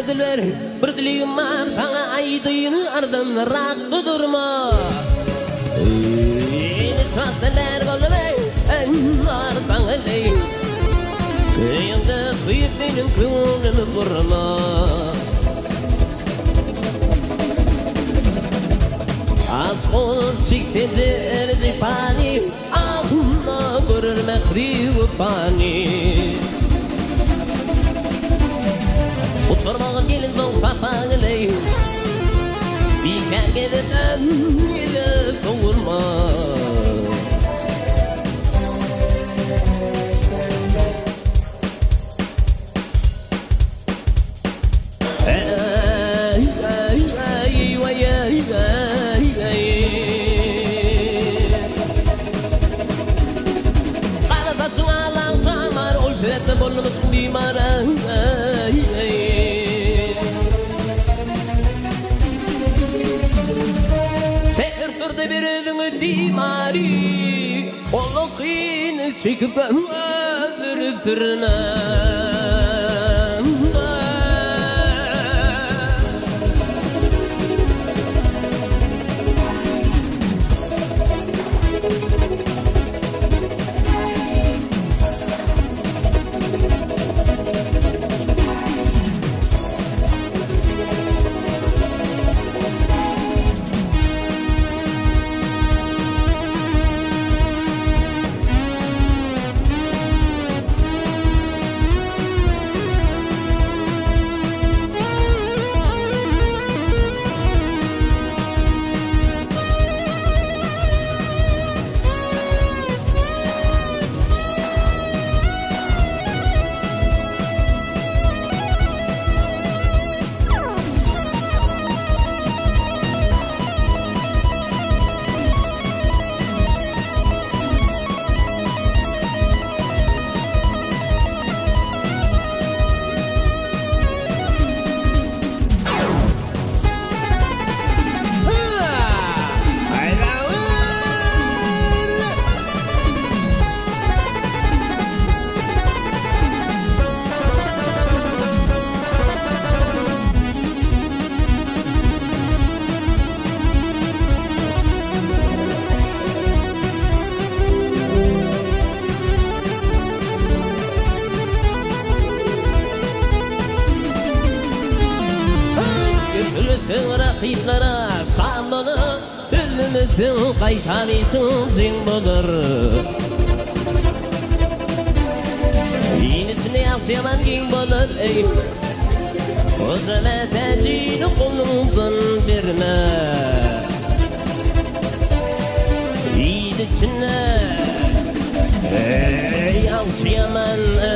edilir bir diligim var sana aydın ardınrak durma Nisbatlar bolmay enlar sana ley Yanda kıyıp benim könlümü vurma Az kol siktezer zifani Ağına görür mekri ve pani Utvarmağın gelin son papağılay Diken gelirden yine doğurma Bolmasın bir mara Tertürde bir ödünü dimari Oğluqini çekip öldürtürmem Rakiplara sağlanı Üzümüzün kaytanısın zin budur Yenisini yansıyaman giyin bulur Özleme tecini kolundan verme Yenisini yansıyaman